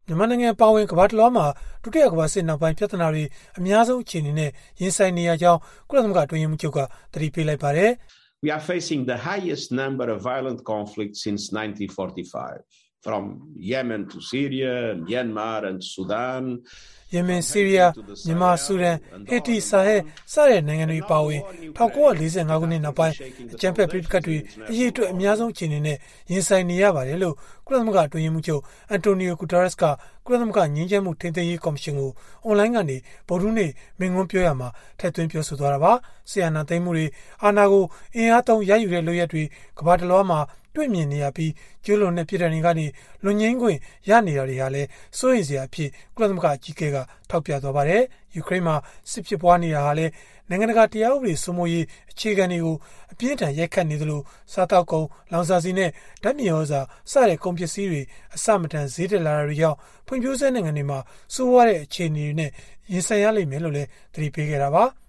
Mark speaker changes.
Speaker 1: မြန်မာနိုင်ငံပါဝင်ကမ္ဘာတစ်လွှားမှာဒုတိယကမ္ဘာစစ်နောက်ပိုင်းပြဿနာတွေအများဆုံးအခြေအနေနဲ့ရင်ဆိုင်နေရကြောင်းကုလသမဂ္ဂအတွင်းရေးမှူးချုပ်ကသတိပေးလိုက်ပါတယ်။
Speaker 2: We are facing the highest number of violent conflicts since 1945 from Yemen to Syria, Myanmar and Sudan.
Speaker 1: ယမင်ဆီးရီးယားမြန်မာဆူဒန်ဟေတီဆာဟဲစတဲ့နိုင်ငံတွေပါဝင်1945ခုနှစ်နောက်ပိုင်းအကြမ်းဖက်ပြည်ပခတ်တွေအရေးအတွက်အများဆုံးအခြေအနေနဲ့ရင်ဆိုင်နေရပါတယ်လို့ကုလသမဂ္ဂအတွင်းရေးမှူးချုပ်အန်တိုနီယိုဂူတာရက်စ်ကကုလသမဂ္ဂငြိမ်းချမ်းမှုထိန်းသိမ်းရေးကော်မရှင်ကိုအွန်လိုင်းကနေဗုဒ္ဓဟူးနေ့မိန့်ခွန်းပြောရမှာထည့်သွင်းပြောဆိုသွားတာပါ။ဆီယနာသိမ်းမှုတွေအာဏာကိုအင်အားသုံးရယူတဲ့လုပ်ရက်တွေကမ္ဘာတစ်လွှားမှာတွေ့မြင်နေရပြီးကျူးလွန်တဲ့ပြည်ထောင်တွေကနေလွန်ငင်းခွင့်ရနေတာတွေဟာလည်းစိုးရိမ်စရာအဖြစ်ကုလသမဂ္ဂအကြီးအကဲကထောက်ပြသွားပါတယ်။ယူကရိန်းမှာစစ်ဖြစ်ပွားနေတာဟာလည်းနိုင်ငံတကာတရားဥပဒေစိုးမိုးရေးအခြေခံတွေကိုအပြင်းထန်ရိုက်ခတ်နေသလိုစားတောက်ကုန်လောင်စာဆီနဲ့ဓာတ်မြေဩဇာစတဲ့ကုန်ပစ္စည်းတွေအစမတန်ဈေးတက်လာတာတွေကြောင့်ဖွံ့ဖြိုးဆဲနိုင်ငံတွေမှာစိုးဝါးတဲ့အခြေအနေတွေနဲ့ရင်ဆိုင်ရလိမ့်မယ်လို့လည်းသတိပေးခဲ့တာပါ။